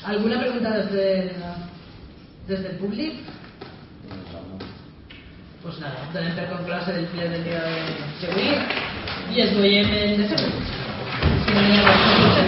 Alguna pregunta des del públic? Pues nada, donem per conclosa el ple del dia d'avui i ens veiem en desembre. Si no hi ha res,